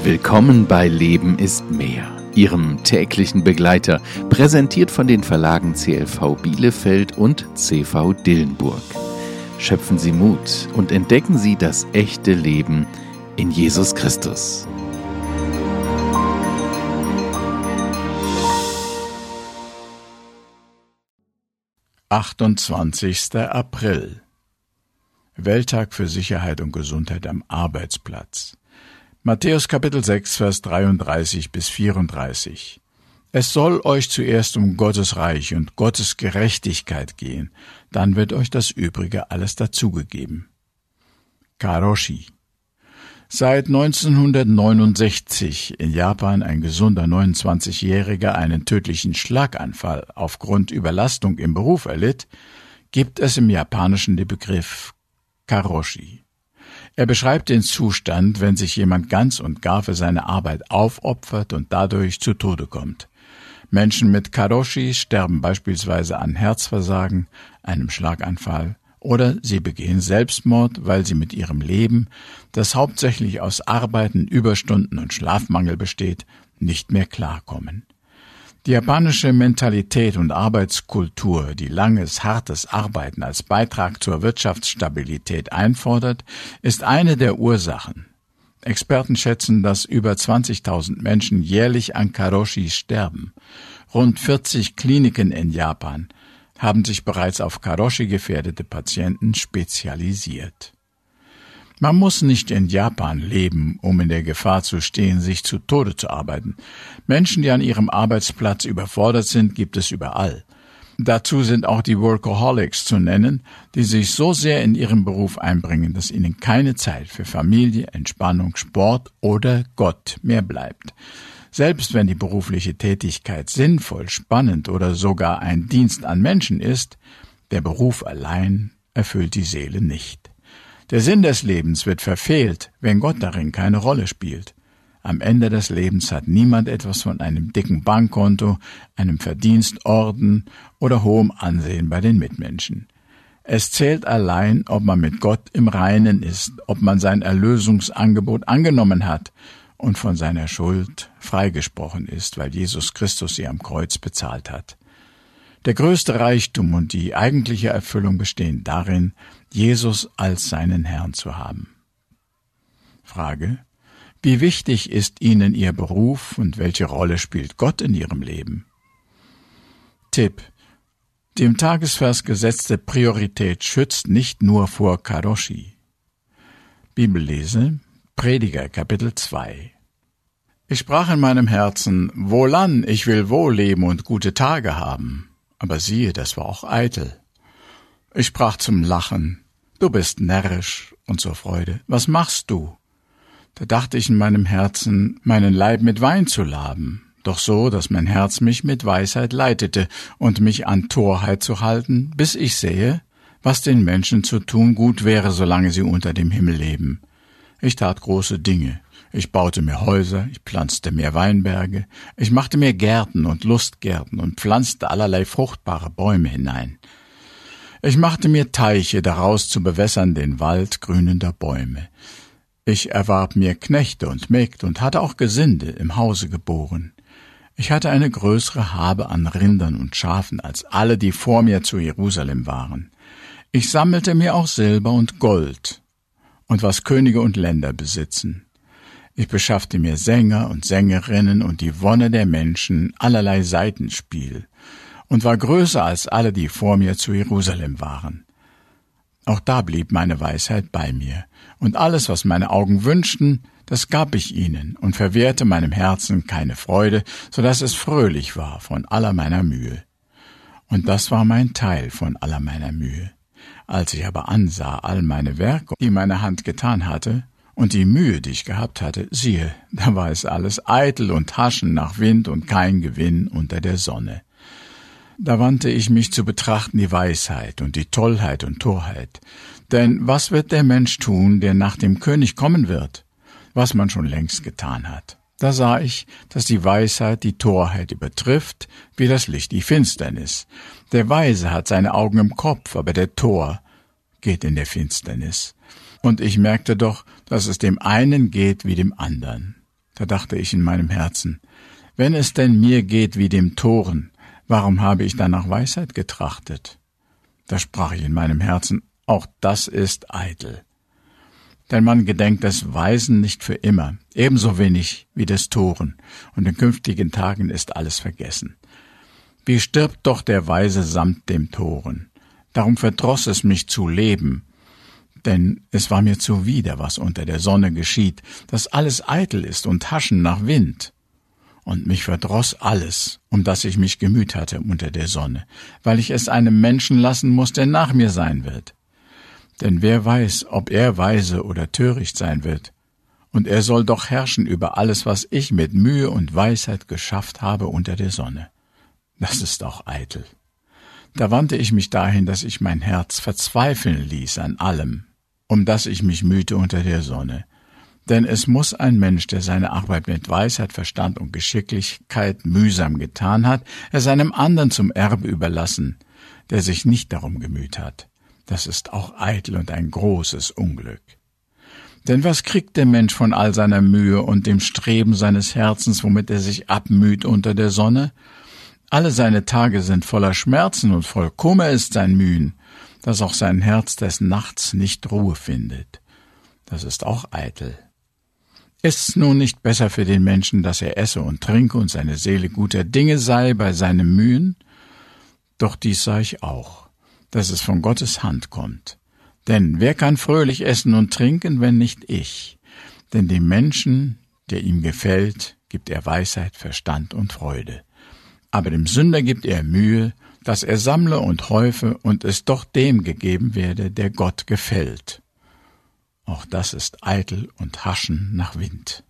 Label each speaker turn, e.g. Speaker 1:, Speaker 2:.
Speaker 1: Willkommen bei Leben ist mehr, Ihrem täglichen Begleiter, präsentiert von den Verlagen CLV Bielefeld und CV Dillenburg. Schöpfen Sie Mut und entdecken Sie das echte Leben in Jesus Christus.
Speaker 2: »28. April. Welttag für Sicherheit und Gesundheit am Arbeitsplatz. Matthäus Kapitel 6, Vers 33 bis 34. Es soll euch zuerst um Gottes Reich und Gottes Gerechtigkeit gehen, dann wird euch das Übrige alles dazugegeben. Karoshi. Seit 1969 in Japan ein gesunder 29-Jähriger einen tödlichen Schlaganfall aufgrund Überlastung im Beruf erlitt, gibt es im Japanischen den Begriff Karoshi. Er beschreibt den Zustand, wenn sich jemand ganz und gar für seine Arbeit aufopfert und dadurch zu Tode kommt. Menschen mit Karoshi sterben beispielsweise an Herzversagen, einem Schlaganfall, oder sie begehen Selbstmord, weil sie mit ihrem Leben, das hauptsächlich aus Arbeiten, Überstunden und Schlafmangel besteht, nicht mehr klarkommen. Die japanische Mentalität und Arbeitskultur, die langes, hartes Arbeiten als Beitrag zur Wirtschaftsstabilität einfordert, ist eine der Ursachen. Experten schätzen, dass über 20.000 Menschen jährlich an Karoshi sterben. Rund 40 Kliniken in Japan haben sich bereits auf Karoshi-gefährdete Patienten spezialisiert. Man muss nicht in Japan leben, um in der Gefahr zu stehen, sich zu Tode zu arbeiten. Menschen, die an ihrem Arbeitsplatz überfordert sind, gibt es überall. Dazu sind auch die Workaholics zu nennen, die sich so sehr in ihrem Beruf einbringen, dass ihnen keine Zeit für Familie, Entspannung, Sport oder Gott mehr bleibt. Selbst wenn die berufliche Tätigkeit sinnvoll, spannend oder sogar ein Dienst an Menschen ist, der Beruf allein erfüllt die Seele nicht. Der Sinn des Lebens wird verfehlt, wenn Gott darin keine Rolle spielt. Am Ende des Lebens hat niemand etwas von einem dicken Bankkonto, einem Verdienstorden oder hohem Ansehen bei den Mitmenschen. Es zählt allein, ob man mit Gott im Reinen ist, ob man sein Erlösungsangebot angenommen hat und von seiner Schuld freigesprochen ist, weil Jesus Christus sie am Kreuz bezahlt hat. Der größte Reichtum und die eigentliche Erfüllung bestehen darin, Jesus als seinen Herrn zu haben. Frage: Wie wichtig ist Ihnen Ihr Beruf und welche Rolle spielt Gott in Ihrem Leben? Tipp: Die im Tagesvers gesetzte Priorität schützt nicht nur vor Karoshi. Bibellese, Prediger Kapitel 2. Ich sprach in meinem Herzen: Wohlan, ich will wohl leben und gute Tage haben. Aber siehe, das war auch eitel. Ich sprach zum Lachen: Du bist närrisch, und zur Freude: Was machst du? Da dachte ich in meinem Herzen, meinen Leib mit Wein zu laben, doch so, dass mein Herz mich mit Weisheit leitete und mich an Torheit zu halten, bis ich sähe, was den Menschen zu tun gut wäre, solange sie unter dem Himmel leben. Ich tat große Dinge. Ich baute mir Häuser, ich pflanzte mir Weinberge, ich machte mir Gärten und Lustgärten und pflanzte allerlei fruchtbare Bäume hinein. Ich machte mir Teiche, daraus zu bewässern den Wald grünender Bäume. Ich erwarb mir Knechte und Mägde und hatte auch Gesinde im Hause geboren. Ich hatte eine größere Habe an Rindern und Schafen als alle, die vor mir zu Jerusalem waren. Ich sammelte mir auch Silber und Gold und was Könige und Länder besitzen. Ich beschaffte mir Sänger und Sängerinnen und die Wonne der Menschen, allerlei Saitenspiel, und war größer als alle, die vor mir zu Jerusalem waren. Auch da blieb meine Weisheit bei mir, und alles, was meine Augen wünschten, das gab ich ihnen und verwehrte meinem Herzen keine Freude, so dass es fröhlich war von aller meiner Mühe. Und das war mein Teil von aller meiner Mühe. Als ich aber ansah all meine Werke, die meine Hand getan hatte, und die Mühe, die ich gehabt hatte, siehe, da war es alles eitel und Haschen nach Wind und kein Gewinn unter der Sonne. Da wandte ich mich zu betrachten die Weisheit und die Tollheit und Torheit. Denn was wird der Mensch tun, der nach dem König kommen wird, was man schon längst getan hat? Da sah ich, dass die Weisheit die Torheit übertrifft, wie das Licht die Finsternis. Der Weise hat seine Augen im Kopf, aber der Tor geht in der Finsternis. Und ich merkte doch, dass es dem einen geht wie dem anderen. Da dachte ich in meinem Herzen, wenn es denn mir geht wie dem Toren, warum habe ich dann nach Weisheit getrachtet? Da sprach ich in meinem Herzen, auch das ist eitel. Denn man gedenkt des Weisen nicht für immer, ebenso wenig wie des Toren, und in künftigen Tagen ist alles vergessen. Wie stirbt doch der Weise samt dem Toren? Darum verdross es mich zu leben, denn es war mir zuwider, was unter der Sonne geschieht, dass alles eitel ist und haschen nach Wind. Und mich verdross alles, um das ich mich gemüht hatte unter der Sonne, weil ich es einem Menschen lassen muß, der nach mir sein wird. Denn wer weiß, ob er weise oder töricht sein wird, und er soll doch herrschen über alles, was ich mit Mühe und Weisheit geschafft habe unter der Sonne. Das ist auch eitel. Da wandte ich mich dahin, dass ich mein Herz verzweifeln ließ an allem, um das ich mich mühte unter der Sonne. Denn es muß ein Mensch, der seine Arbeit mit Weisheit, Verstand und Geschicklichkeit mühsam getan hat, es einem anderen zum Erbe überlassen, der sich nicht darum gemüht hat. Das ist auch eitel und ein großes Unglück. Denn was kriegt der Mensch von all seiner Mühe und dem Streben seines Herzens, womit er sich abmüht unter der Sonne? Alle seine Tage sind voller Schmerzen und voll Kummer ist sein Mühen, dass auch sein Herz des Nachts nicht Ruhe findet. Das ist auch eitel. Ist's nun nicht besser für den Menschen, dass er esse und trinke und seine Seele guter Dinge sei bei seinem Mühen? Doch dies sah ich auch, dass es von Gottes Hand kommt. Denn wer kann fröhlich essen und trinken, wenn nicht ich? Denn dem Menschen, der ihm gefällt, gibt er Weisheit, Verstand und Freude. Aber dem Sünder gibt er Mühe, dass er sammle und häufe und es doch dem gegeben werde, der Gott gefällt. Auch das ist eitel und Haschen nach Wind.